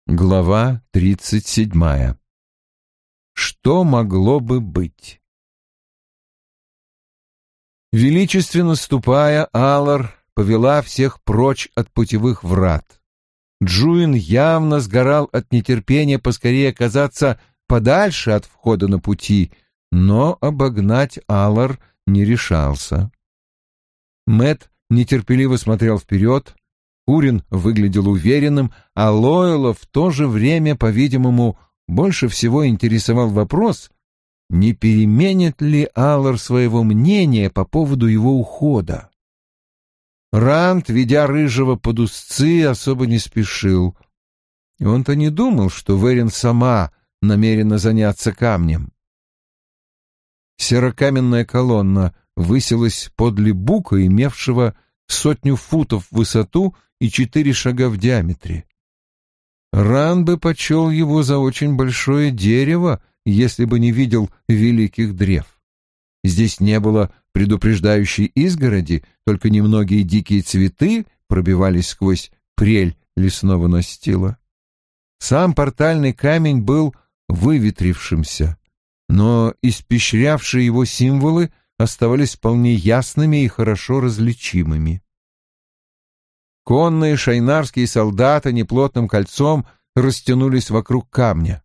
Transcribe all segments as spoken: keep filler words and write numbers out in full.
Глава тридцать седьмая. Что могло бы быть? Величественно ступая, Алар повела всех прочь от путевых врат. Джуин явно сгорал от нетерпения поскорее оказаться подальше от входа на пути, но обогнать Алар не решался. Мэт нетерпеливо смотрел вперед, Урин выглядел уверенным, а Лойла в то же время, по-видимому, больше всего интересовал вопрос, не переменит ли Аллар своего мнения по поводу его ухода. Ранд, ведя рыжего под узцы, особо не спешил. И он-то не думал, что Верин сама намерена заняться камнем. Серокаменная колонна высилась подле бука, имевшего сотню футов в высоту и четыре шага в диаметре. Ран бы почел его за очень большое дерево, если бы не видел великих древ. Здесь не было предупреждающей изгороди, только немногие дикие цветы пробивались сквозь прель лесного настила. Сам портальный камень был выветрившимся, но испещрявшие его символы оставались вполне ясными и хорошо различимыми. Конные шайнарские солдаты неплотным кольцом растянулись вокруг камня.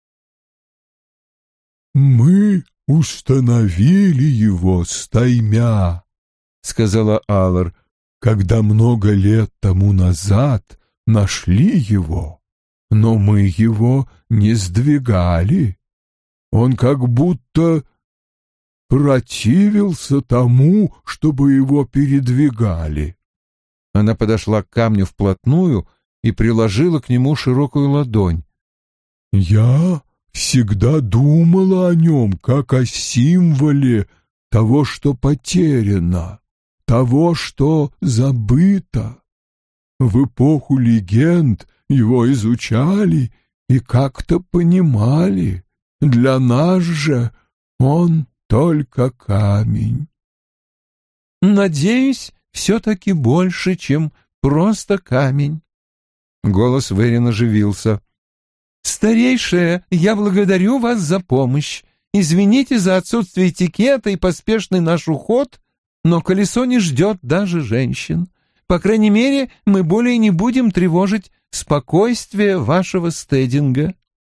«Мы установили его стаймя», — сказала Алар, — «когда много лет тому назад нашли его, но мы его не сдвигали. Он как будто противился тому, чтобы его передвигали». Она подошла к камню вплотную и приложила к нему широкую ладонь. «Я всегда думала о нем как о символе того, что потеряно, того, что забыто. В эпоху легенд его изучали и как-то понимали. Для нас же он только камень». «Надеюсь, все-таки больше, чем просто камень». Голос Верин оживился. «Старейшая, я благодарю вас за помощь. Извините за отсутствие этикета и поспешный наш уход, но колесо не ждет даже женщин. По крайней мере, мы более не будем тревожить спокойствие вашего стединга».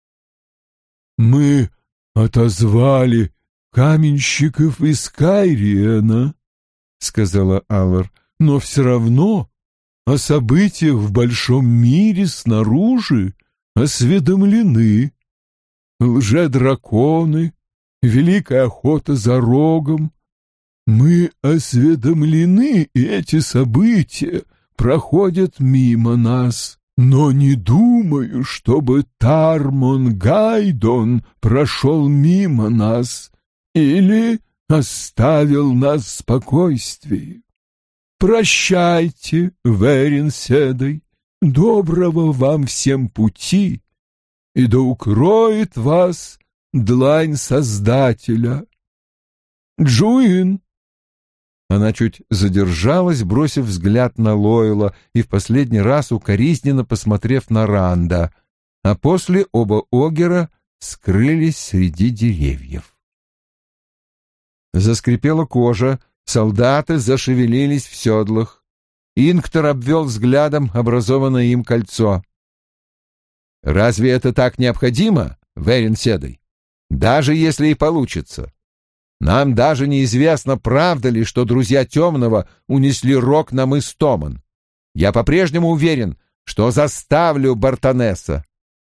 «Мы отозвали каменщиков из Кайриена», — сказала Алар, — «но все равно о событиях в большом мире снаружи осведомлены. Лже-драконы, великая охота за рогом. Мы осведомлены, и эти события проходят мимо нас. Но не думаю, чтобы Тармон Гайдон прошел мимо нас или оставил нас в спокойствии. Прощайте, Верин Седой, доброго вам всем пути, и да укроет вас длань Создателя. Джуин». Она чуть задержалась, бросив взгляд на Лойла и в последний раз укоризненно посмотрев на Ранда, а после оба огера скрылись среди деревьев. Заскрипела кожа, солдаты зашевелились в седлах. Инктор обвел взглядом образованное им кольцо. «Разве это так необходимо, Верин Седой? Даже если и получится. Нам даже неизвестно, правда ли, что друзья Темного унесли рог на мыс Томан. Я по-прежнему уверен, что заставлю Бартонесса».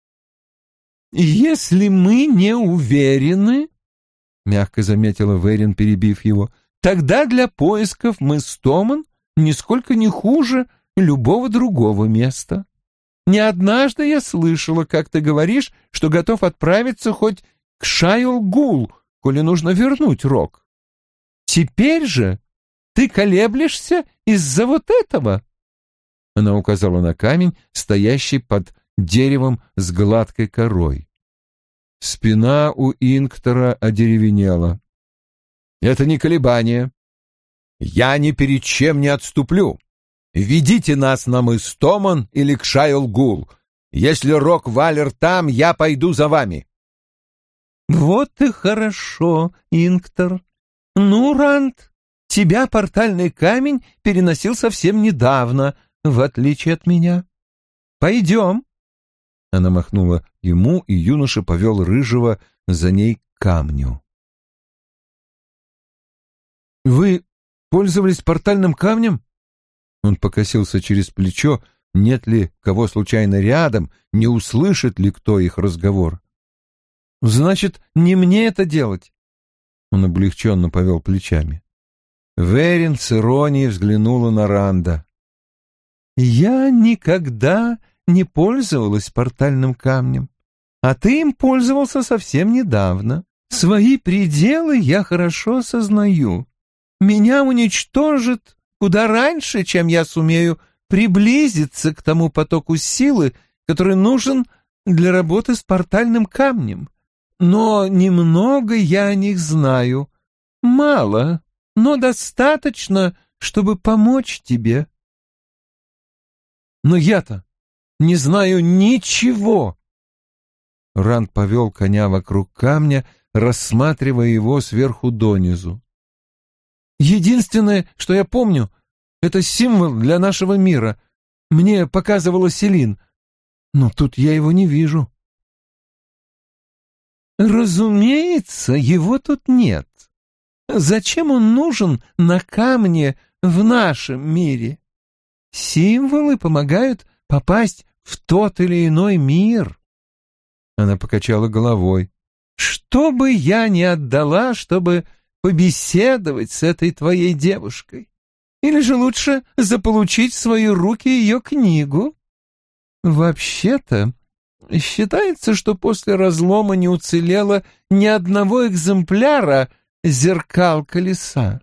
«Если мы не уверены, — мягко заметила Верин, перебив его, — тогда для поисков мыс Томан нисколько не хуже любого другого места. Не однажды я слышала, как ты говоришь, что готов отправиться хоть к Шайл-Гул, коли нужно вернуть рог. Теперь же ты колеблешься из-за вот этого». Она указала на камень, стоящий под деревом с гладкой корой. Спина у Инктора одеревенела. «Это не колебание. Я ни перед чем не отступлю. Ведите нас на мыс Томан или к Шайл-Гул. Если Рок-Валер там, я пойду за вами». «Вот и хорошо, Инктор. Ну, Ранд, тебя портальный камень переносил совсем недавно, в отличие от меня. Пойдем». Она махнула ему, и юноша повел Рыжего за ней к камню. «Вы пользовались портальным камнем?» Он покосился через плечо, нет ли кого случайно рядом, не услышит ли кто их разговор. «Значит, не мне это делать?» Он облегченно повел плечами. Верин с иронией взглянула на Ранда. «Я никогда не пользовалась портальным камнем, а ты им пользовался совсем недавно. Свои пределы я хорошо осознаю. Меня уничтожит куда раньше, чем я сумею приблизиться к тому потоку силы, который нужен для работы с портальным камнем. Но немного я о них знаю. Мало, но достаточно, чтобы помочь тебе». «Но я-то не знаю ничего». Ранд повел коня вокруг камня, рассматривая его сверху донизу. «Единственное, что я помню, это символ для нашего мира. Мне показывала Селин, но тут я его не вижу». «Разумеется, его тут нет. Зачем он нужен на камне в нашем мире? Символы помогают попасть в тот или иной мир». Она покачала головой. «Что бы я ни отдала, чтобы побеседовать с этой твоей девушкой? Или же лучше заполучить в свои руки ее книгу? Вообще-то, считается, что после разлома не уцелело ни одного экземпляра «Зеркал колеса».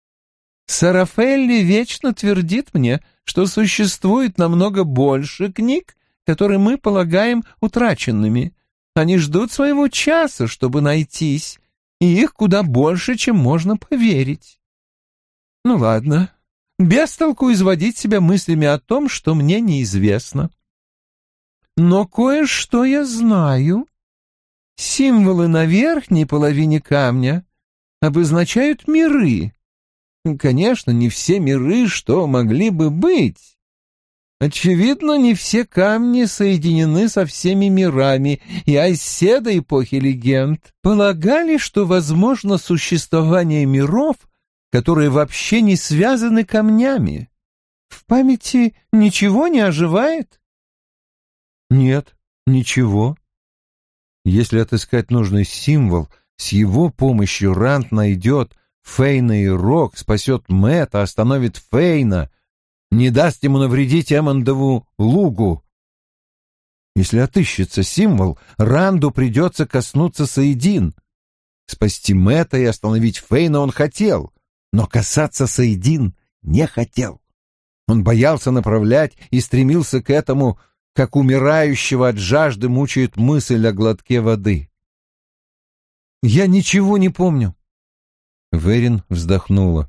Сарафелли вечно твердит мне, что существует намного больше книг, которые мы полагаем утраченными. Они ждут своего часа, чтобы найтись, и их куда больше, чем можно поверить. Ну ладно, без толку изводить себя мыслями о том, что мне неизвестно. Но кое-что я знаю. Символы на верхней половине камня обозначают миры. Конечно, не все миры, что могли бы быть. Очевидно, не все камни соединены со всеми мирами, и айседы эпохи легенд полагали, что возможно существование миров, которые вообще не связаны камнями. В памяти ничего не оживает? Нет, ничего. Если отыскать нужный символ, с его помощью Ранд найдет Фейна и Рок, спасет Мэтта, остановит Фейна, не даст ему навредить Эммондову лугу. Если отыщется символ, Ранду придется коснуться Саидин. Спасти Мэтта и остановить Фейна он хотел, но касаться Саидин не хотел. Он боялся направлять и стремился к этому, как умирающего от жажды мучает мысль о глотке воды. «Я ничего не помню». Верин вздохнула.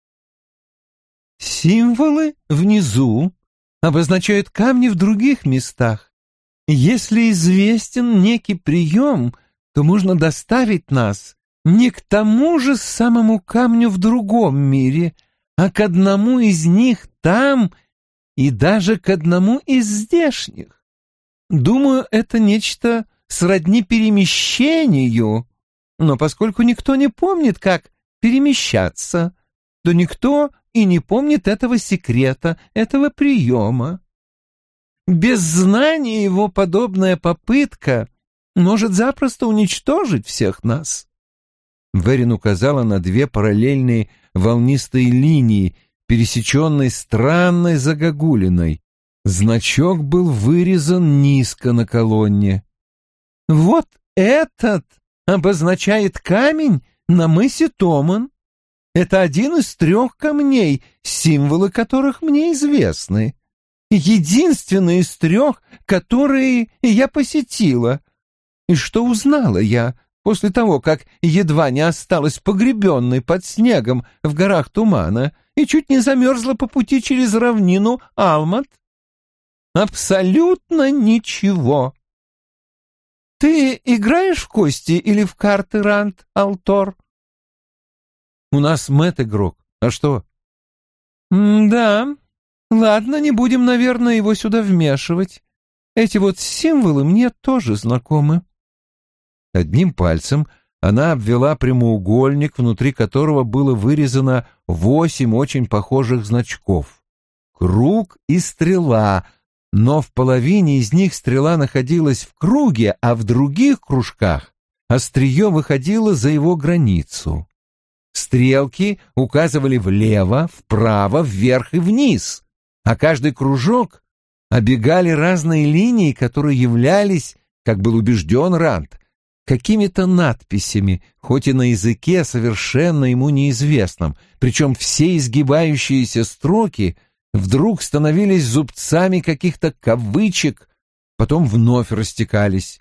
«Символы внизу обозначают камни в других местах. Если известен некий прием, то можно доставить нас не к тому же самому камню в другом мире, а к одному из них там и даже к одному из здешних. Думаю, это нечто сродни перемещению, но поскольку никто не помнит, как перемещаться, то никто и не помнит этого секрета, этого приема. Без знания его подобная попытка может запросто уничтожить всех нас». Верин указала на две параллельные волнистые линии, пересеченные странной загогулиной. Значок был вырезан низко на колонне. «Вот этот обозначает камень на мысе Томан. Это один из трех камней, символы которых мне известны. Единственный из трех, которые я посетила. И что узнала я после того, как едва не осталась погребенной под снегом в горах тумана и чуть не замерзла по пути через равнину Алмат? Абсолютно ничего. Ты играешь в кости или в карты, Ранд Алтор? У нас Мэтт игрок. А что? Да. Ладно, не будем, наверное, его сюда вмешивать. Эти вот символы мне тоже знакомы. Одним пальцем она обвела прямоугольник, внутри которого было вырезано восемь очень похожих значков. Круг и стрела, но в половине из них стрела находилась в круге, а в других кружках острие выходило за его границу. Стрелки указывали влево, вправо, вверх и вниз, а каждый кружок обегали разные линии, которые являлись, как был убежден Ранд, какими-то надписями, хоть и на языке совершенно ему неизвестном, причем все изгибающиеся строки вдруг становились зубцами каких-то кавычек, потом вновь растекались.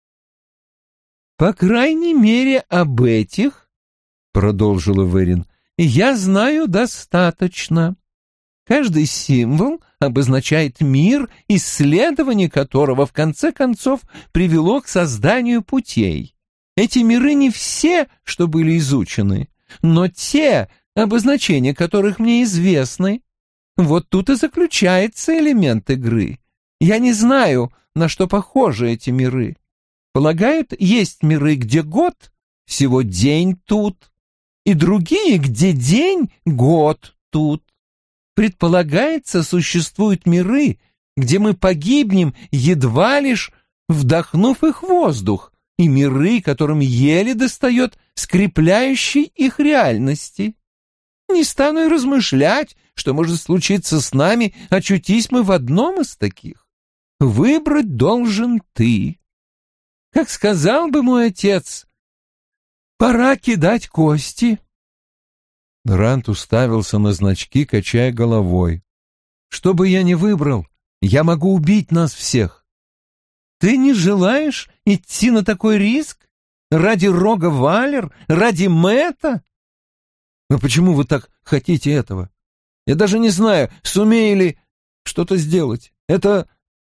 «По крайней мере, об этих, — продолжила Верин, — я знаю достаточно. Каждый символ обозначает мир, исследование которого в конце концов привело к созданию путей. Эти миры не все, что были изучены, но те, обозначения которых мне известны. Вот тут и заключается элемент игры. Я не знаю, на что похожи эти миры. Полагают, есть миры, где год — всего день тут, и другие, где день — год тут. Предполагается, существуют миры, где мы погибнем, едва лишь вдохнув их воздух, и миры, которым еле достает скрепляющей их реальности. Не стану и размышлять, что может случиться с нами, очутись мы в одном из таких. Выбрать должен ты. Как сказал бы мой отец, пора кидать кости. Рант уставился на значки, качая головой. Что бы я ни выбрал, я могу убить нас всех. Ты не желаешь идти на такой риск? Ради Рога Валер? Ради Мэтта? Но почему вы так хотите этого? Я даже не знаю, сумею ли что-то сделать. Это...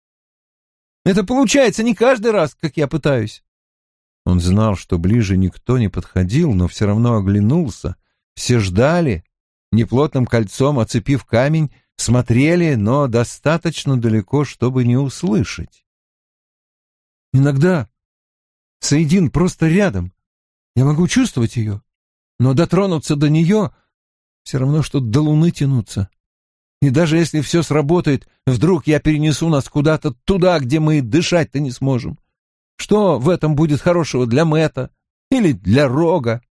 Это получается не каждый раз, как я пытаюсь. Он знал, что ближе никто не подходил, но все равно оглянулся. Все ждали, неплотным кольцом оцепив камень, смотрели, но достаточно далеко, чтобы не услышать. Иногда Саидин просто рядом. Я могу чувствовать ее, но дотронуться до нее все равно, что до луны тянуться. И даже если все сработает, вдруг я перенесу нас куда-то туда, где мы дышать-то не сможем. Что в этом будет хорошего для Мэтта или для Рога?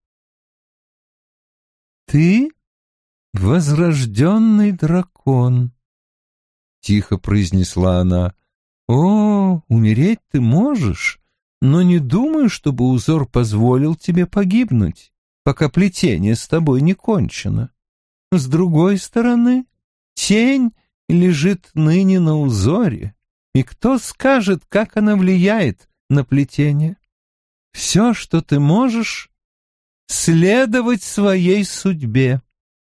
«Ты — возрожденный дракон», — тихо произнесла она. «О, умереть ты можешь, но не думаю, чтобы узор позволил тебе погибнуть, пока плетение с тобой не кончено. С другой стороны, тень лежит ныне на узоре, и кто скажет, как она влияет на плетение? Все, что ты можешь, следовать своей судьбе».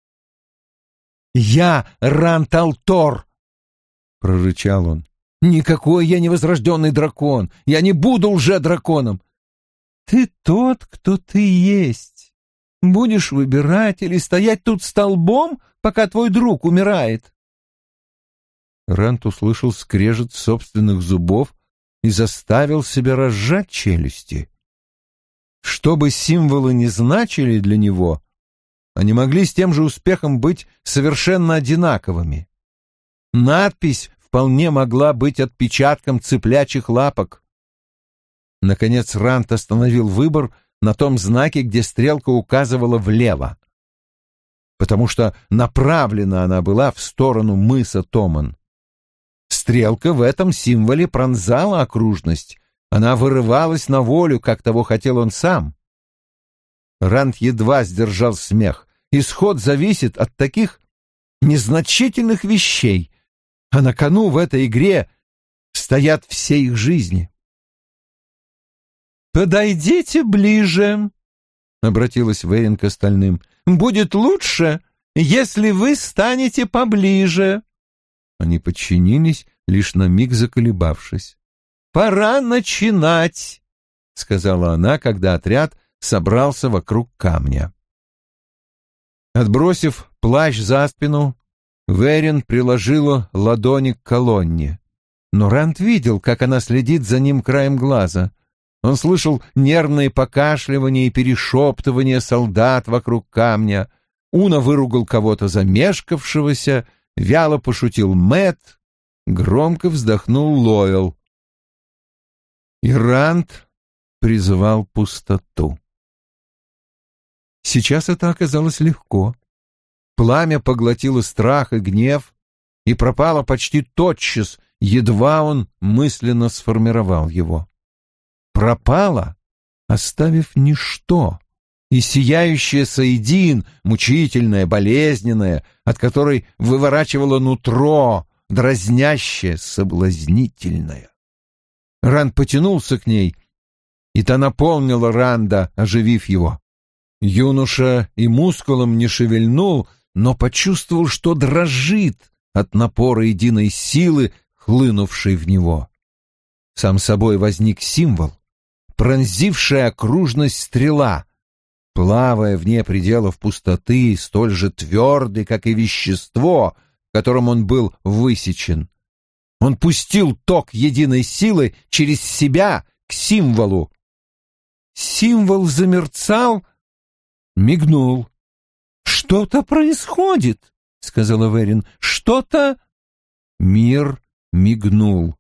«Я Рант Алтор!» — прорычал он. «Никакой я не возрожденный дракон! Я не буду лже-драконом!» «Ты тот, кто ты есть. Будешь выбирать или стоять тут столбом, пока твой друг умирает?» Рант услышал скрежет собственных зубов и заставил себя разжать челюсти. Что бы символы ни значили для него, они могли с тем же успехом быть совершенно одинаковыми. Надпись вполне могла быть отпечатком цыплячьих лапок. Наконец Рант остановил выбор на том знаке, где стрелка указывала влево, потому что направлена она была в сторону мыса Томан. Стрелка в этом символе пронзала окружность, она вырывалась на волю, как того хотел он сам. Рант едва сдержал смех. Исход зависит от таких незначительных вещей, а на кону в этой игре стоят все их жизни. «Подойдите ближе», — обратилась Верин к остальным. «Будет лучше, если вы станете поближе». Они подчинились, лишь на миг заколебавшись. «Пора начинать», — сказала она, когда отряд собрался вокруг камня. Отбросив плащ за спину, Верин приложила ладони к колонне. Но Ранд видел, как она следит за ним краем глаза. Он слышал нервные покашливания и перешептывания солдат вокруг камня. Уна выругал кого-то замешкавшегося, вяло пошутил Мэтт, громко вздохнул Лоэл. И Ранд призывал пустоту. Сейчас это оказалось легко. Пламя поглотило страх и гнев и пропало почти тотчас, едва он мысленно сформировал его. Пропало, оставив ничто, и сияющая Саидин, мучительная, болезненная, от которой выворачивало нутро, дразнящее, соблазнительное. Ранд потянулся к ней, и та наполнила Ранда, оживив его. Юноша и мускулом не шевельнул, но почувствовал, что дрожит от напора единой силы, хлынувшей в него. Сам собой возник символ, пронзившая окружность стрела, плавая вне пределов пустоты, столь же твердый, как и вещество, в котором он был высечен. Он пустил ток единой силы через себя к символу. Символ замерцал, мигнул. «Что-то происходит», — сказала Верин. «Что-то...» Мир мигнул.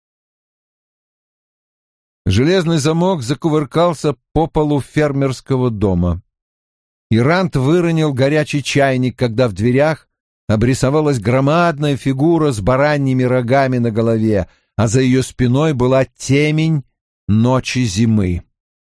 Железный замок закувыркался по полу фермерского дома. И Ранд выронил горячий чайник, когда в дверях обрисовалась громадная фигура с бараньими рогами на голове, а за ее спиной была темень ночи зимы.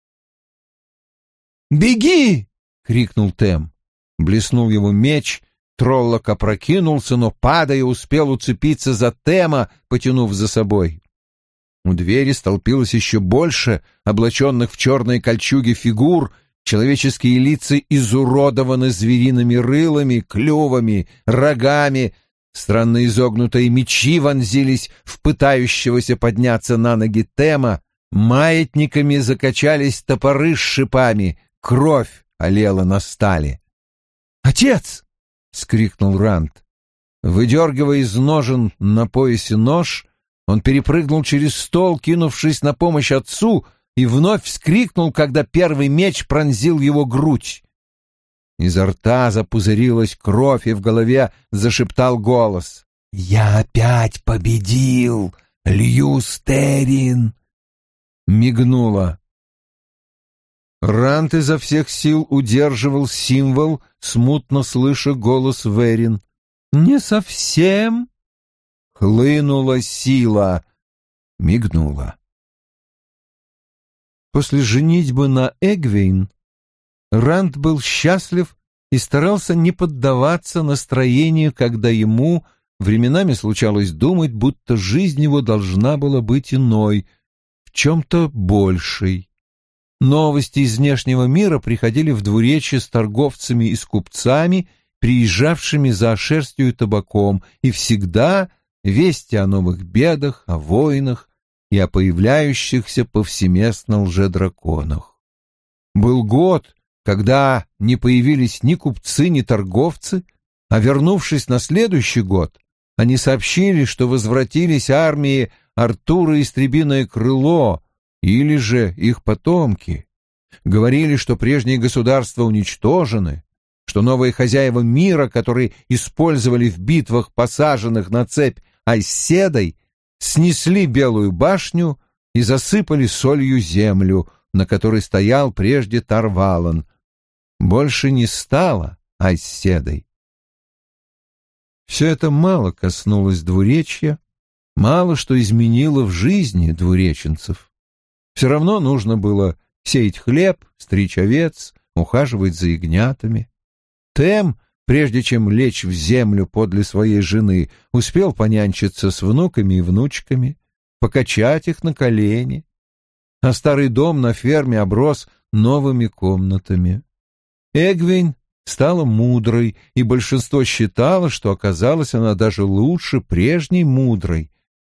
«Беги!» — крикнул Тем. Блеснул его меч, Троллок опрокинулся, но, падая, успел уцепиться за Тема, потянув за собой. У двери столпилось еще больше облаченных в черные кольчуги фигур, человеческие лица изуродованы звериными рылами, клювами, рогами, странно изогнутые мечи вонзились в пытающегося подняться на ноги Тема, маятниками закачались топоры с шипами, кровь олела на стали. «Отец!» — вскрикнул Ранд. Выдергивая из ножен на поясе нож, он перепрыгнул через стол, кинувшись на помощь отцу, и вновь вскрикнул, когда первый меч пронзил его грудь. Изо рта запузырилась кровь, и в голове зашептал голос. «Я опять победил, Льюстерин!» Мигнуло. Ранд изо всех сил удерживал символ, смутно слыша голос Верин. «Не совсем!» Хлынула сила, мигнула. После женитьбы на Эгвейн Ранд был счастлив и старался не поддаваться настроению, когда ему временами случалось думать, будто жизнь его должна была быть иной, в чем-то большей. Новости из внешнего мира приходили в двуречье с торговцами и с купцами, приезжавшими за шерстью и табаком, и всегда вести о новых бедах, о войнах и о появляющихся повсеместно лжедраконах. Был год, когда не появились ни купцы, ни торговцы, а вернувшись на следующий год, они сообщили, что возвратились армии Артура и Истребиное Крыло, или же их потомки. Говорили, что прежние государства уничтожены, что новые хозяева мира, которые использовали в битвах посаженных на цепь Айседой, снесли Белую башню и засыпали солью землю, на которой стоял прежде Тарвалан. Больше не стало Айседой. Все это мало коснулось двуречья, мало что изменило в жизни двуреченцев. Все равно нужно было сеять хлеб, стричь овец, ухаживать за ягнятами. Тем, прежде чем лечь в землю подле своей жены, успел понянчиться с внуками и внучками, покачать их на колени. А старый дом на ферме оброс новыми комнатами. Эгвейн стала мудрой, и большинство считало, что оказалась она даже лучше прежней мудрой,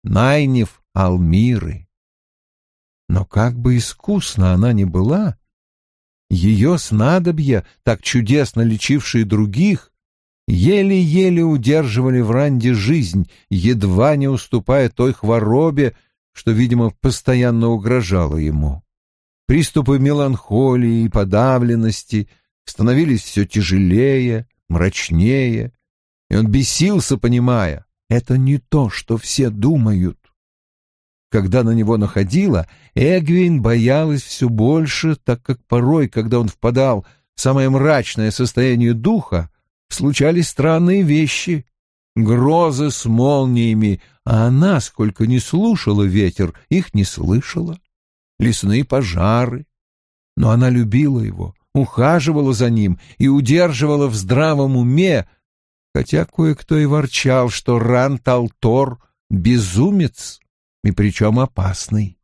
Найниф Алмиры. Но как бы искусна она ни была, ее снадобья, так чудесно лечившие других, еле-еле удерживали в Ранде жизнь, едва не уступая той хворобе, что, видимо, постоянно угрожала ему. Приступы меланхолии и подавленности становились все тяжелее, мрачнее, и он бесился, понимая, это не то, что все думают. Когда на него находило, Эгвейн боялась все больше, так как порой, когда он впадал в самое мрачное состояние духа, случались странные вещи, грозы с молниями, а она, сколько ни слушала ветер, их не слышала, лесные пожары. Но она любила его, ухаживала за ним и удерживала в здравом уме, хотя кое-кто и ворчал, что Ранд-ал'Тор — безумец, и причем опасный.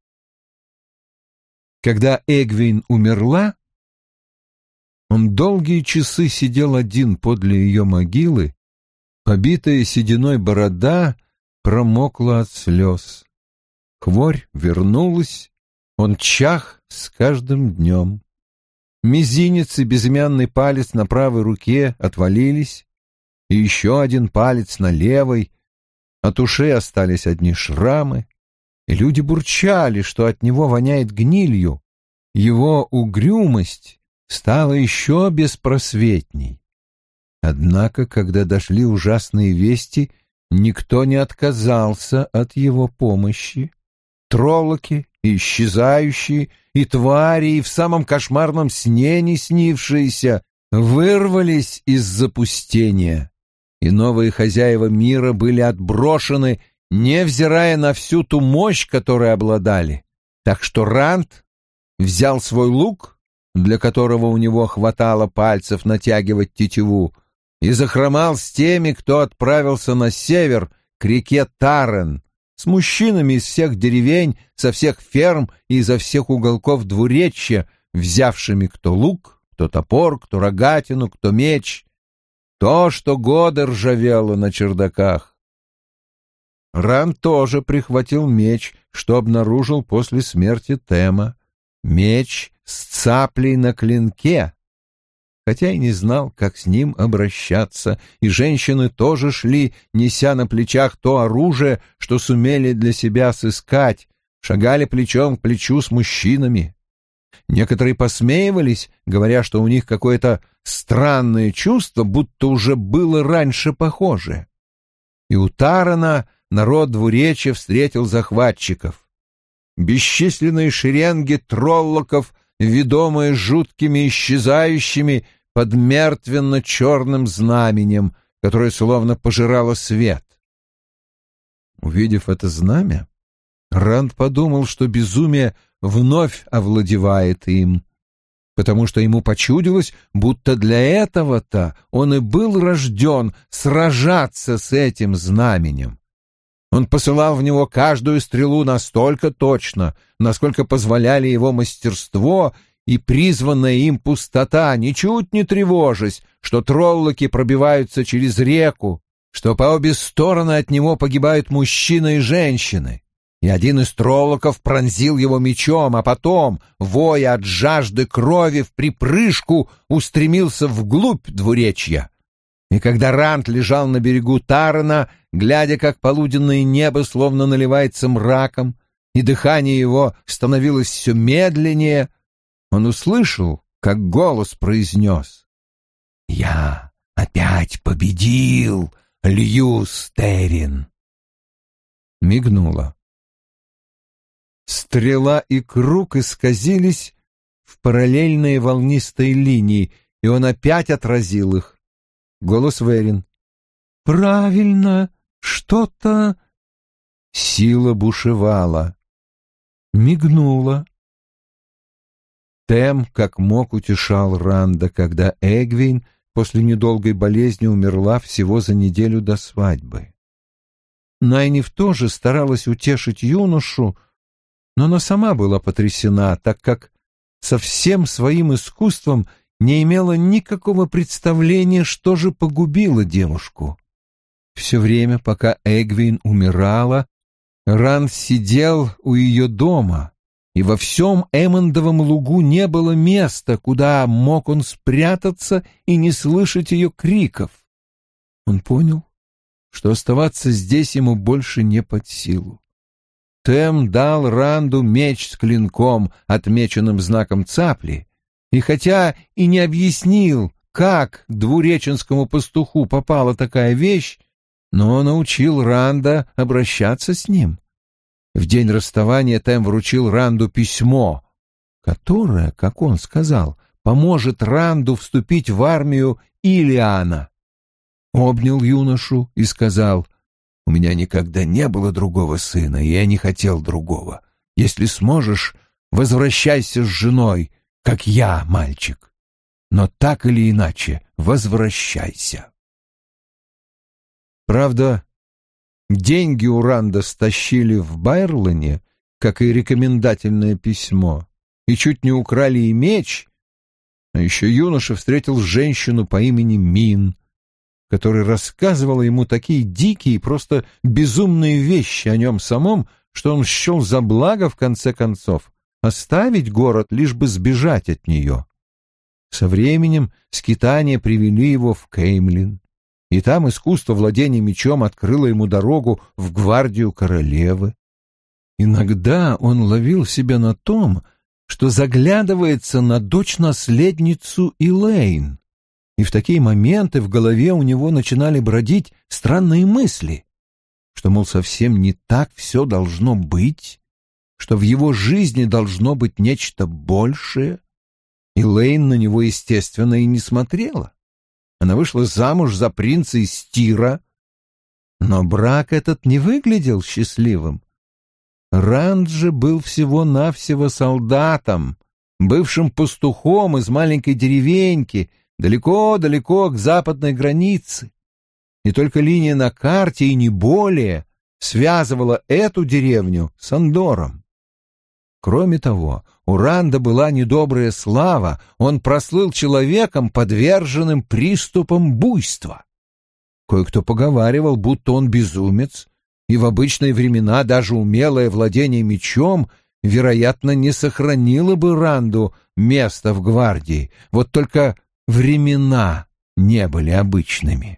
Когда Эгвейн умерла, он долгие часы сидел один подле ее могилы, побитая сединой борода промокла от слез. Хворь вернулась, он чах с каждым днем. Мизинец и безымянный палец на правой руке отвалились, и еще один палец на левой, от ушей остались одни шрамы, и люди бурчали, что от него воняет гнилью. Его угрюмость стала еще беспросветней. Однако, когда дошли ужасные вести, никто не отказался от его помощи. Троллоки, и исчезающие, и твари, и в самом кошмарном сне не снившиеся, вырвались из запустения, и новые хозяева мира были отброшены, невзирая на всю ту мощь, которой обладали. Так что Ранд взял свой лук, для которого у него хватало пальцев натягивать тетиву, и захромал с теми, кто отправился на север к реке Тарен, с мужчинами из всех деревень, со всех ферм и изо всех уголков двуречья, взявшими кто лук, кто топор, кто рогатину, кто меч, то, что годы ржавело на чердаках. Ранд тоже прихватил меч, что обнаружил после смерти Тема. Меч с цаплей на клинке, хотя и не знал, как с ним обращаться, и женщины тоже шли, неся на плечах то оружие, что сумели для себя сыскать, шагали плечом к плечу с мужчинами. Некоторые посмеивались, говоря, что у них какое-то странное чувство, будто уже было раньше похоже. И у Тарана народ двуречья встретил захватчиков. Бесчисленные шеренги троллоков, ведомые жуткими исчезающими под мертвенно-черным знаменем, которое словно пожирало свет. Увидев это знамя, Ранд подумал, что безумие вновь овладевает им, потому что ему почудилось, будто для этого-то он и был рожден сражаться с этим знаменем. Он посылал в него каждую стрелу настолько точно, насколько позволяли его мастерство и призванная им пустота, ничуть не тревожась, что троллоки пробиваются через реку, что по обе стороны от него погибают мужчины и женщины. И один из троллоков пронзил его мечом, а потом, воя от жажды крови, в припрыжку устремился вглубь двуречья. И когда Ранд лежал на берегу Тарена, глядя, как полуденное небо словно наливается мраком, и дыхание его становилось все медленнее, он услышал, как голос произнес: «Я опять победил, Льюс Террин!» Мигнуло. Стрела и круг исказились в параллельные волнистые линии, и он опять отразил их. Голос Верин: «Правильно, что-то...» Сила бушевала. Мигнула. Тем, как мог, утешал Ранда, когда Эгвейн после недолгой болезни умерла всего за неделю до свадьбы. Найниф тоже старалась утешить юношу, но она сама была потрясена, так как со всем своим искусством не имела никакого представления, что же погубило девушку. Все время, пока Эгвейн умирала, Ранд сидел у ее дома, и во всем Эммондовом лугу не было места, куда мог он спрятаться и не слышать ее криков. Он понял, что оставаться здесь ему больше не под силу. Тем дал Ранду меч с клинком, отмеченным знаком цапли, и хотя и не объяснил, как к двуреченскому пастуху попала такая вещь, но научил Ранда обращаться с ним. В день расставания Тем вручил Ранду письмо, которое, как он сказал, поможет Ранду вступить в армию Илиана. Обнял юношу и сказал: «У меня никогда не было другого сына, и я не хотел другого. Если сможешь, возвращайся с женой, как я, мальчик. Но так или иначе, возвращайся». Правда, деньги у Ранда стащили в Байрлоне, как и рекомендательное письмо, и чуть не украли и меч, а еще юноша встретил женщину по имени Мин, которая рассказывала ему такие дикие, просто безумные вещи о нем самом, что он счел за благо, в конце концов, оставить город, лишь бы сбежать от нее. Со временем скитания привели его в Кеймлин, и там искусство владения мечом открыло ему дорогу в гвардию королевы. Иногда он ловил себя на том, что заглядывается на дочь-наследницу Элейн, и в такие моменты в голове у него начинали бродить странные мысли, что, мол, совсем не так все должно быть, что в его жизни должно быть нечто большее. Элейн на него, естественно, и не смотрела. Она вышла замуж за принца из Тира, но брак этот не выглядел счастливым. Ранд же был всего-навсего солдатом, бывшим пастухом из маленькой деревеньки, далеко-далеко к западной границе. И только линия на карте, и не более, связывала эту деревню с Андором. Кроме того, у Ранда была недобрая слава, он прослыл человеком, подверженным приступам буйства. Кое-кто поговаривал, будто он безумец, и в обычные времена даже умелое владение мечом, вероятно, не сохранило бы Ранду места в гвардии, вот только времена не были обычными.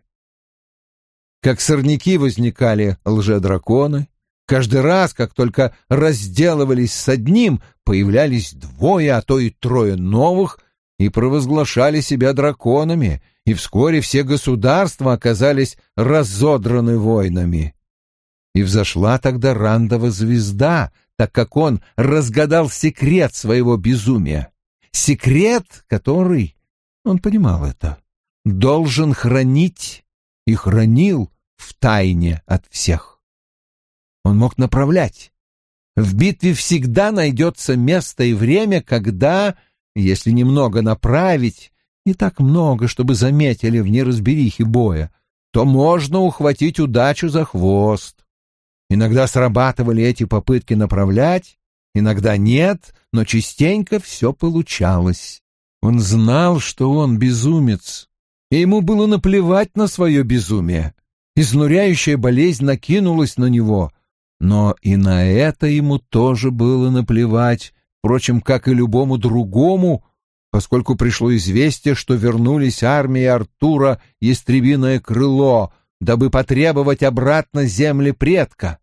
Как сорняки возникали лжедраконы. Каждый раз, как только разделывались с одним, появлялись двое, а то и трое новых и провозглашали себя драконами, и вскоре все государства оказались разодраны войнами. И взошла тогда Рандова звезда, так как он разгадал секрет своего безумия. Секрет, который, он понимал это, должен хранить и хранил в тайне от всех. Он мог направлять. В битве всегда найдется место и время, когда, если немного направить, не так много, чтобы заметили в неразберихе боя, то можно ухватить удачу за хвост. Иногда срабатывали эти попытки направлять, иногда нет, но частенько все получалось. Он знал, что он безумец, и ему было наплевать на свое безумие. Изнуряющая болезнь накинулась на него, но и на это ему тоже было наплевать, впрочем, как и любому другому, поскольку пришло известие, что вернулись армии Артура Ястребиное крыло, дабы потребовать обратно земли предка.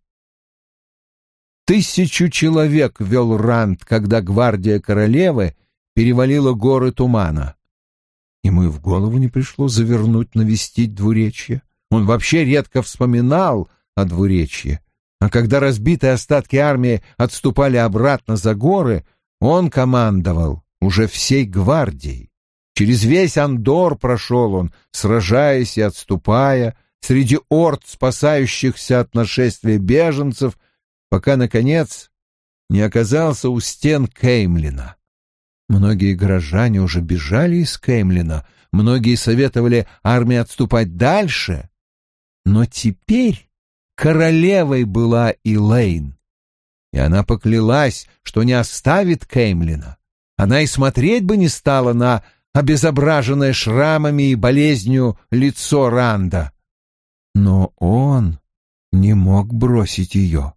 Тысячу человек вел Ранд, когда гвардия королевы перевалила горы тумана. Ему и в голову не пришло завернуть навестить двуречье. Он вообще редко вспоминал о двуречье. А когда разбитые остатки армии отступали обратно за горы, он командовал уже всей гвардией. Через весь Андор прошел он, сражаясь и отступая, среди орд спасающихся от нашествия беженцев, пока, наконец, не оказался у стен Кеймлина. Многие горожане уже бежали из Кеймлина, многие советовали армии отступать дальше, но теперь королевой была Элейн, и она поклялась, что не оставит Кеймлина. Она и смотреть бы не стала на обезображенное шрамами и болезнью лицо Ранда. Но он не мог бросить ее.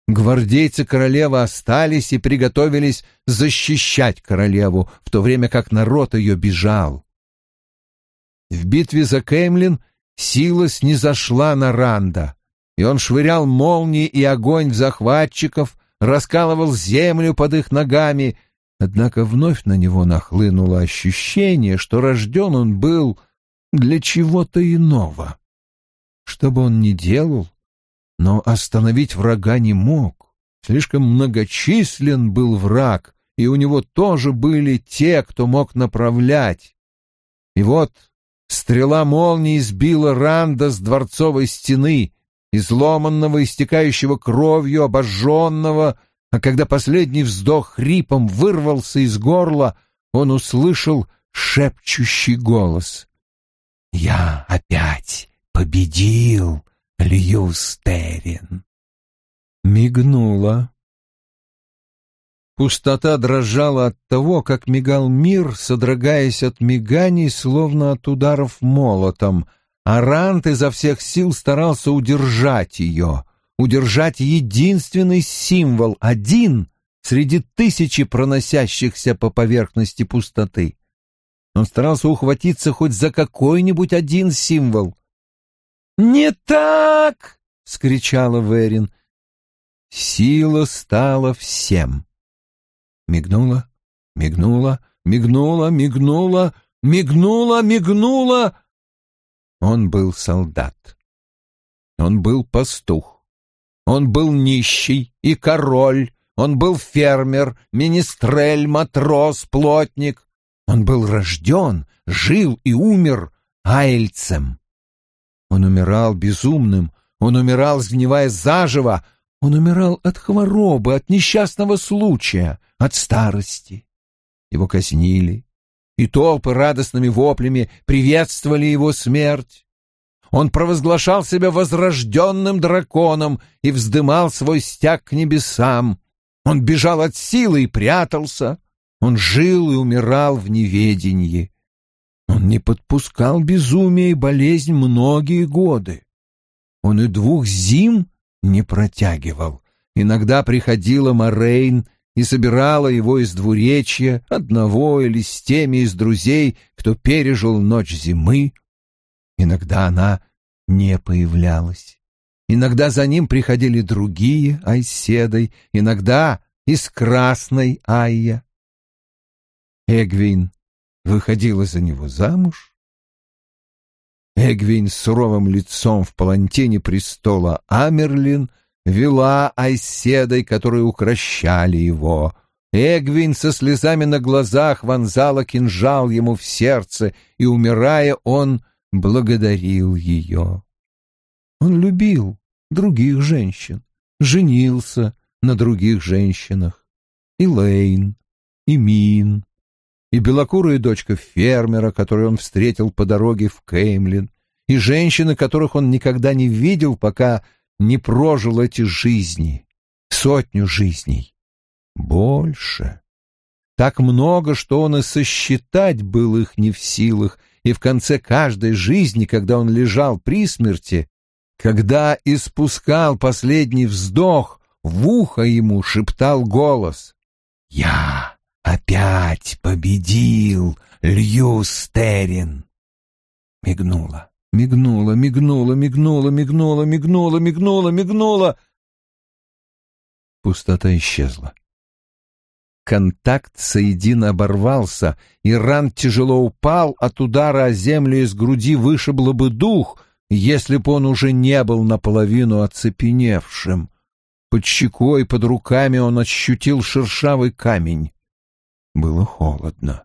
Гвардейцы королевы остались и приготовились защищать королеву, в то время как народ ее бежал. В битве за Кеймлин сила снизошла на Ранда, и он швырял молнии и огонь в захватчиков, раскалывал землю под их ногами, однако вновь на него нахлынуло ощущение, что рожден он был для чего-то иного. Что бы он ни делал, но остановить врага не мог. Слишком многочислен был враг, и у него тоже были те, кто мог направлять. И вот стрела молнии сбила Ранда с дворцовой стены, изломанного, истекающего кровью, обожженного, а когда последний вздох хрипом вырвался из горла, он услышал шепчущий голос. «Я опять победил, Льюстерин!» Мигнула. Пустота дрожала от того, как мигал мир, содрогаясь от миганий, словно от ударов молотом, а Ранд изо всех сил старался удержать ее, удержать единственный символ, один среди тысячи проносящихся по поверхности пустоты. Он старался ухватиться хоть за какой-нибудь один символ. «Не так!» — вскричала Верин. Сила стала всем. Мигнула, мигнула, мигнула, мигнула, мигнула, мигнула. Он был солдат. Он был пастух. Он был нищий и король. Он был фермер, министрель, матрос, плотник. Он был рожден, жил и умер айльцем. Он умирал безумным, он умирал, сгнивая заживо, он умирал от хворобы, от несчастного случая, от старости. Его казнили, и толпы радостными воплями приветствовали его смерть. Он провозглашал себя возрожденным драконом и вздымал свой стяг к небесам. Он бежал от силы и прятался. Он жил и умирал в неведении. Он не подпускал безумие и болезнь многие годы. Он и двух зим не протягивал. Иногда приходила Морейн и собирала его из двуречья, одного или с теми из друзей, кто пережил ночь зимы. Иногда она не появлялась. Иногда за ним приходили другие айседой, иногда из красной Айя. Эгвейн выходила за него замуж. Эгвейн с суровым лицом в палантине престола Амерлин вела айседой, которые укрощали его. Эгвейн со слезами на глазах вонзала кинжал ему в сердце, и, умирая, он благодарил ее. Он любил других женщин, женился на других женщинах. И Лейн, и Мин, и белокурая дочка фермера, которую он встретил по дороге в Кеймлин, и женщины, которых он никогда не видел, пока не прожил эти жизни, сотню жизней. Больше. Так много, что он и сосчитать был их не в силах, и в конце каждой жизни, когда он лежал при смерти, когда испускал последний вздох, в ухо ему шептал голос: «Я опять победил, Льюстерин!» Мигнула, мигнула, мигнула, мигнула, мигнула, мигнула, мигнула, мигнула. Пустота исчезла. Контакт соедино оборвался, и Ранд тяжело упал, от удара о землю из груди вышибло бы дух, если б он уже не был наполовину оцепеневшим. Под щекой, под руками он ощутил шершавый камень. Было холодно.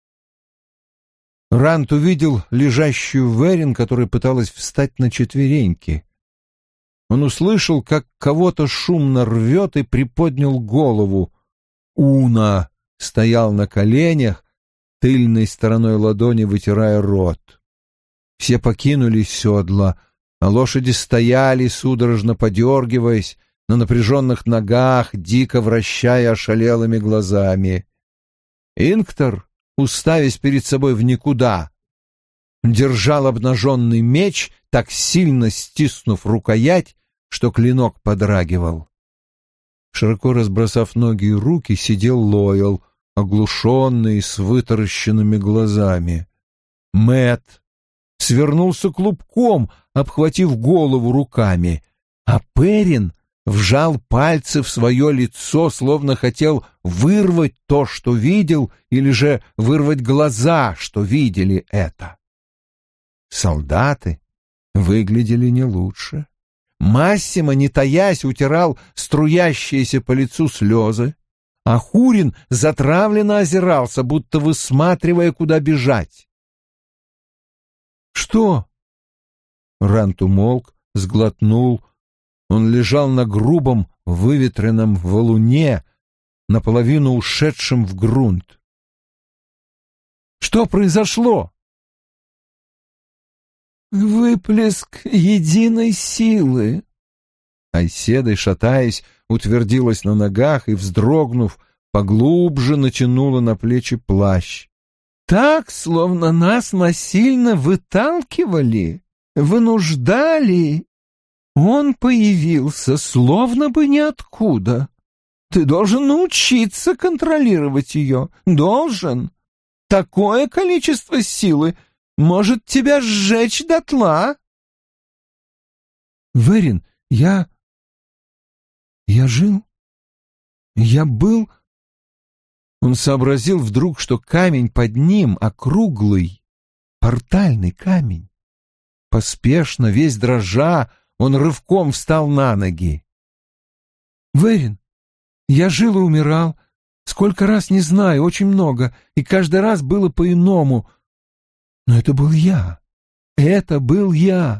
Ранд увидел лежащую Верин, которая пыталась встать на четвереньки. Он услышал, как кого-то шумно рвет, и приподнял голову. Уна стоял на коленях, тыльной стороной ладони вытирая рот. Все покинули седла, а лошади стояли, судорожно подергиваясь, на напряженных ногах, дико вращая ошалелыми глазами. Инктор, уставясь перед собой в никуда, держал обнаженный меч, так сильно стиснув рукоять, что клинок подрагивал. Широко разбросав ноги и руки, сидел Лойл, оглушенный, с вытаращенными глазами. Мэтт свернулся клубком, обхватив голову руками, а Перрин вжал пальцы в свое лицо, словно хотел вырвать то, что видел, или же вырвать глаза, что видели это. Солдаты выглядели не лучше. Массимо, не таясь, утирал струящиеся по лицу слезы, а Хурин затравленно озирался, будто высматривая, куда бежать. «Что?» Рант умолк, сглотнул. Он лежал на грубом, выветренном валуне, наполовину ушедшем в грунт. «Что произошло?» «Выплеск единой силы». Айседа, шатаясь, утвердилась на ногах и, вздрогнув, поглубже натянула на плечи плащ. «Так, словно нас насильно выталкивали, вынуждали. Он появился, словно бы ниоткуда. Ты должен научиться контролировать ее. Должен. Такое количество силы может тебя сжечь дотла». «Верин, я... я жил? Я был...» Он сообразил вдруг, что камень под ним округлый, портальный камень. Поспешно, весь дрожа, он рывком встал на ноги. «Верин, я жил и умирал. Сколько раз, не знаю, очень много, и каждый раз было по-иному. Но это был я. Это был я.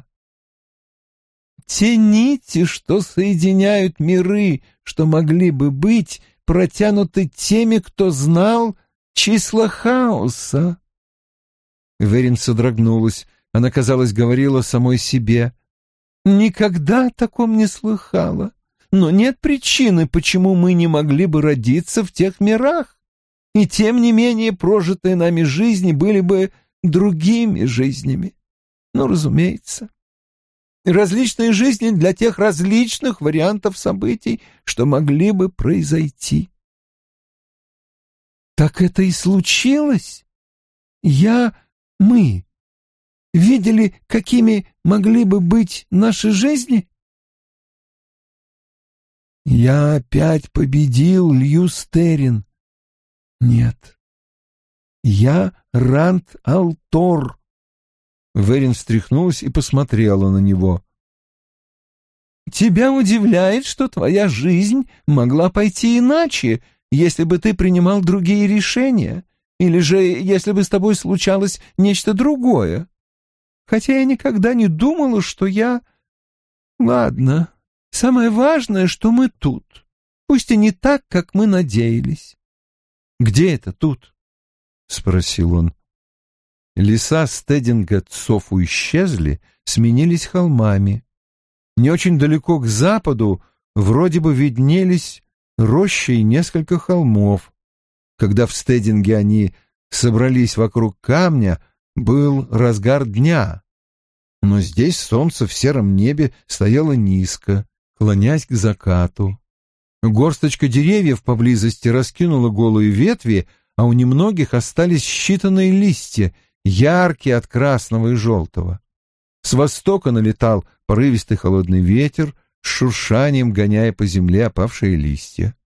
Те нити, что соединяют миры, что могли бы быть, протянуты теми, кто знал числа хаоса». Верин содрогнулась. Она, казалось, говорила самой себе. «Никогда о таком не слыхала. Но нет причины, почему мы не могли бы родиться в тех мирах. И тем не менее прожитые нами жизни были бы другими жизнями. Ну, разумеется. Различные жизни для тех различных вариантов событий, что могли бы произойти». «Так это и случилось? Я, мы видели, какими могли бы быть наши жизни?» «Я опять победил, Льюстерин. Нет, я Рант Алтор». Верин встряхнулась и посмотрела на него. «Тебя удивляет, что твоя жизнь могла пойти иначе, если бы ты принимал другие решения, или же если бы с тобой случалось нечто другое? Хотя я никогда не думала, что я... Ладно, самое важное, что мы тут, пусть и не так, как мы надеялись». «Где это тут?» — спросил он. Леса Стединга-Цофу исчезли, сменились холмами. Не очень далеко к западу вроде бы виднелись рощи и несколько холмов. Когда в Стединге они собрались вокруг камня, был разгар дня. Но здесь солнце в сером небе стояло низко, клонясь к закату. Горсточка деревьев поблизости раскинула голые ветви, а у немногих остались считанные листья, яркие от красного и желтого. С востока налетал порывистый холодный ветер, с шуршанием гоняя по земле опавшие листья.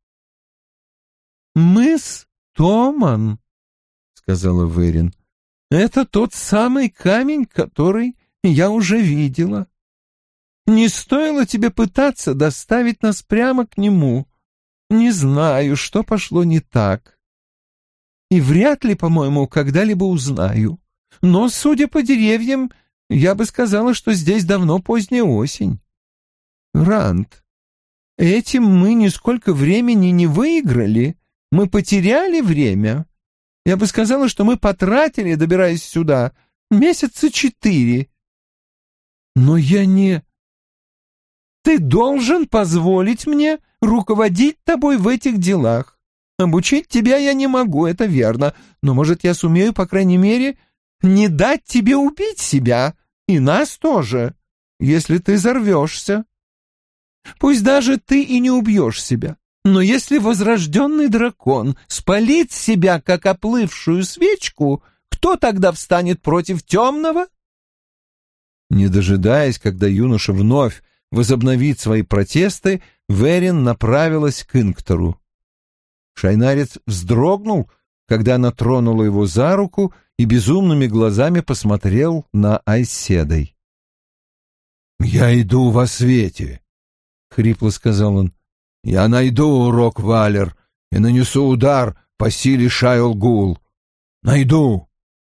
«Мыс Томан», — сказала Верин, — «это тот самый камень, который я уже видела. Не стоило тебе пытаться доставить нас прямо к нему. Не знаю, что пошло не так. И вряд ли, по-моему, когда-либо узнаю. Но, судя по деревьям, я бы сказала, что здесь давно поздняя осень. Рант, этим мы нисколько времени не выиграли. Мы потеряли время. Я бы сказала, что мы потратили, добираясь сюда, месяца четыре. Но я не... Ты должен позволить мне руководить тобой в этих делах. Обучить тебя я не могу, это верно, но, может, я сумею, по крайней мере, не дать тебе убить себя, и нас тоже, если ты взорвешься. Пусть даже ты и не убьешь себя, Но если возрожденный дракон спалит себя, как оплывшую свечку, кто тогда встанет против темного? Не дожидаясь, когда юноша вновь возобновит свои протесты, Верин направилась к Инктору. Шайнарец вздрогнул, когда она тронула его за руку, и безумными глазами посмотрел на Айседой. «Я иду во свете», — хрипло сказал он. «Я найду урок Валер и нанесу удар по силе Шайл-Гул. Найду».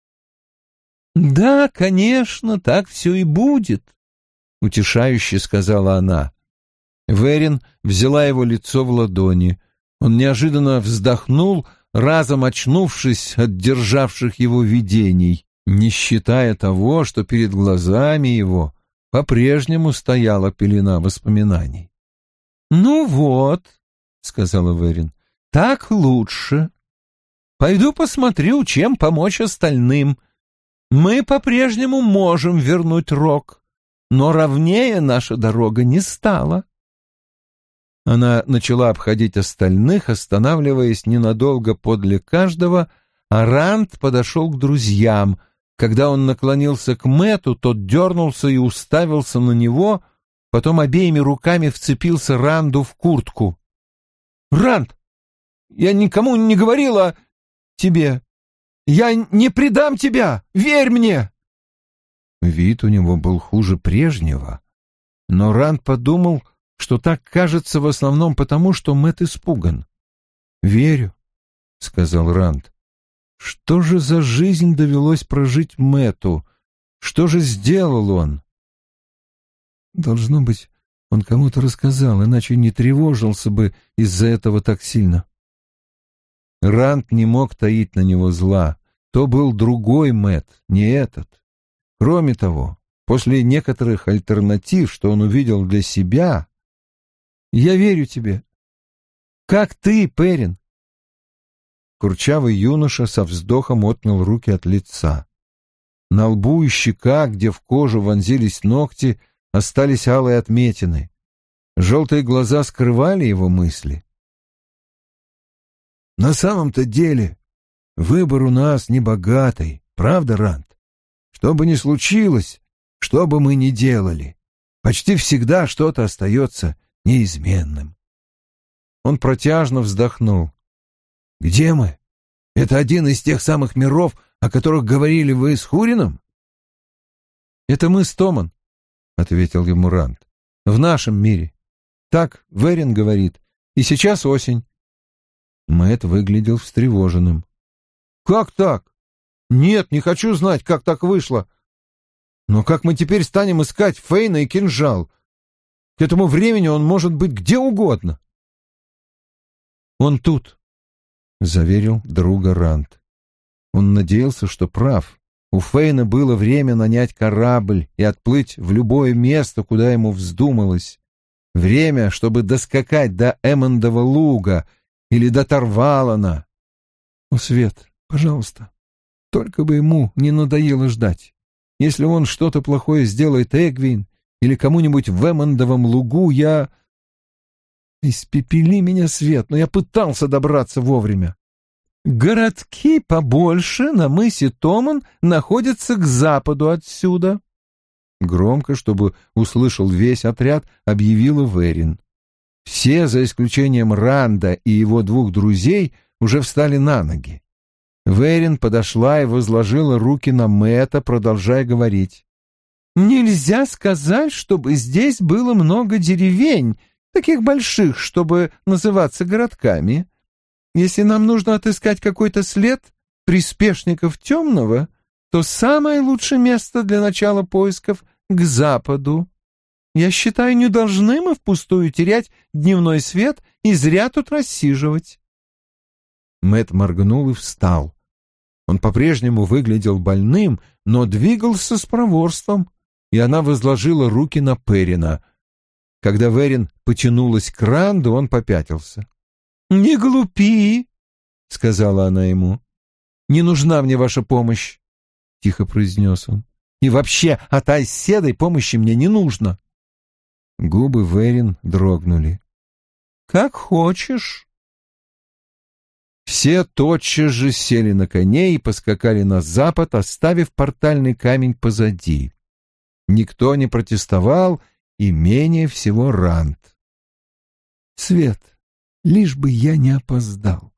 «Да, конечно, так все и будет», — утешающе сказала она. Верин взяла его лицо в ладони. Он неожиданно вздохнул, разом очнувшись от державших его видений, не считая того, что перед глазами его по-прежнему стояла пелена воспоминаний. «Ну вот», — сказала Верин, — «так лучше. Пойду посмотрю, чем помочь остальным. Мы по-прежнему можем вернуть Рок, но ровнее наша дорога не стала». Она начала обходить остальных, останавливаясь ненадолго подле каждого, а Ранд подошел к друзьям. Когда он наклонился к Мэтту, тот дернулся и уставился на него, потом обеими руками вцепился Ранду в куртку. «Ранд, я никому не говорила тебе. Я не предам тебя, верь мне!» Вид у него был хуже прежнего, но Ранд подумал, что так кажется в основном потому, что Мэтт испуган. «Верю», — сказал Ранд. «Что же за жизнь довелось прожить Мэтту? Что же сделал он?» «Должно быть, он кому-то рассказал, иначе не тревожился бы из-за этого так сильно». Ранд не мог таить на него зла. То был другой Мэтт, не этот. Кроме того, после некоторых альтернатив, что он увидел для себя... «Я верю тебе. Как ты, Перин?» Курчавый юноша со вздохом отнял руки от лица. На лбу и щеках, где в кожу вонзились ногти, остались алые отметины. Желтые глаза скрывали его мысли. «На самом-то деле выбор у нас небогатый, правда, Ранд? Что бы ни случилось, что бы мы ни делали, почти всегда что-то остается неизменным». Он протяжно вздохнул. «Где мы? Это один из тех самых миров, о которых говорили вы с Хурином?» «Это мы с Томан», — ответил ему Ранд. «В нашем мире. Так Верин говорит. И сейчас осень». Мэтт выглядел встревоженным. «Как так? Нет, не хочу знать, как так вышло. Но как мы теперь станем искать Фейна и кинжал? К этому времени он может быть где угодно». «Он тут», — заверил друга Ранд. Он надеялся, что прав. У Фейна было время нанять корабль и отплыть в любое место, куда ему вздумалось. Время, чтобы доскакать до Эммондова луга или до Тарвалана. «О, Свет, пожалуйста, только бы ему не надоело ждать. Если он что-то плохое сделает Эгвин или кому-нибудь в Эммондовом лугу, я... Испепели меня, Свет, но я пытался добраться вовремя». «Городки побольше на мысе Томан находятся к западу отсюда», — громко, чтобы услышал весь отряд, объявила Верин. Все, за исключением Ранда и его двух друзей, уже встали на ноги. Верин подошла и возложила руки на Мэтта, продолжая говорить. «Нельзя сказать, чтобы здесь было много деревень, таких больших, чтобы называться городками. Если нам нужно отыскать какой-то след приспешников темного, то самое лучшее место для начала поисков — к западу. Я считаю, не должны мы впустую терять дневной свет и зря тут рассиживать». Мэтт моргнул и встал. Он по-прежнему выглядел больным, но двигался с проворством, и она возложила руки на Перина. Когда Верин потянулась к Ранду, он попятился. «Не глупи», — сказала она ему. «Не нужна мне ваша помощь», — тихо произнес он. «И вообще от Айседой помощи мне не нужно». Губы Верин дрогнули. Как хочешь. Все тотчас же сели на коней и поскакали на запад, оставив портальный камень позади. Никто не протестовал, и менее всего Ранд. Свет, лишь бы я не опоздал.